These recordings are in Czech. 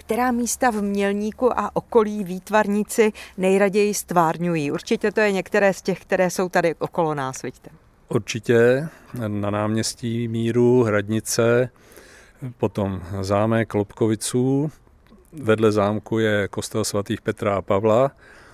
Která místa v Mělníku a okolí výtvarníci nejraději stvárňují? Určitě to je některé z těch, které jsou tady okolo nás, vidíte. Určitě na náměstí Míru, Hradnice, potom zámek Lobkoviců, vedle zámku je kostel svatých Petra a Pavla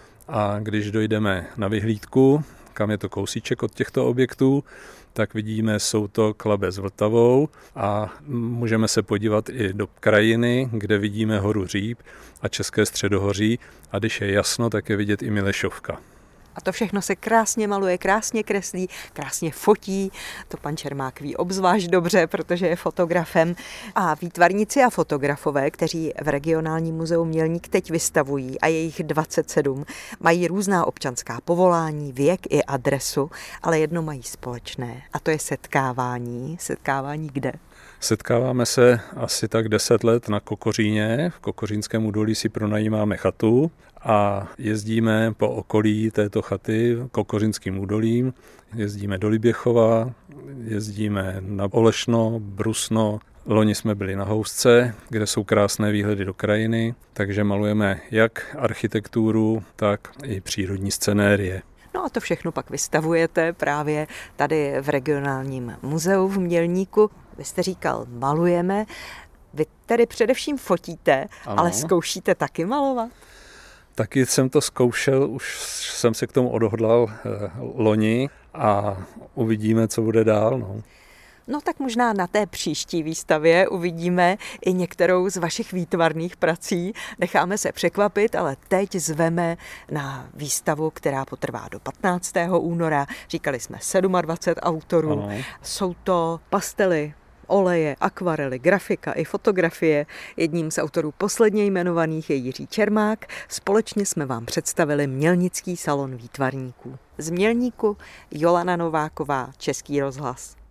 a když dojdeme na vyhlídku, kam je to kousíček od těchto objektů, tak vidíme, jsou to Klabe s Vltavou a můžeme se podívat i do krajiny, kde vidíme horu Říp a České středohoří a když je jasno, tak je vidět i Milešovka. A to všechno se krásně maluje, krásně kreslí, krásně fotí. To pan Čermák ví obzvlášť dobře, protože je fotografem. A výtvarníci a fotografové, kteří v Regionálním muzeu Mělník teď vystavují, a je jich 27, mají různá občanská povolání, věk i adresu, ale jedno mají společné a to je setkávání. Setkávání kde? Setkáváme se asi tak 10 let na Kokoříně. V Kokořínském údolí si pronajímáme chatu a jezdíme po okolí této chaty Kokořínským údolím. Jezdíme do Liběchova, jezdíme na Olešno, Brusno. Loni jsme byli na Housce, kde jsou krásné výhledy do krajiny, takže malujeme jak architekturu, tak i přírodní scenérie. No a to všechno pak vystavujete právě tady v Regionálním muzeu v Mělníku. Vy jste říkal, malujeme. Vy tedy především fotíte, ano. Ale zkoušíte taky malovat? Taky jsem to zkoušel, už jsem se k tomu odhodlal loni a uvidíme, co bude dál. No tak možná na té příští výstavě uvidíme i některou z vašich výtvarných prací. Necháme se překvapit, ale teď zveme na výstavu, která potrvá do 15. února. Říkali jsme 27 autorů. Ano. Jsou to pastely, oleje, akvarely, grafika i fotografie. Jedním z autorů posledně jmenovaných je Jiří Čermák. Společně jsme vám představili Mělnický salon výtvarníků. Z Mělníku Jolana Nováková, Český rozhlas.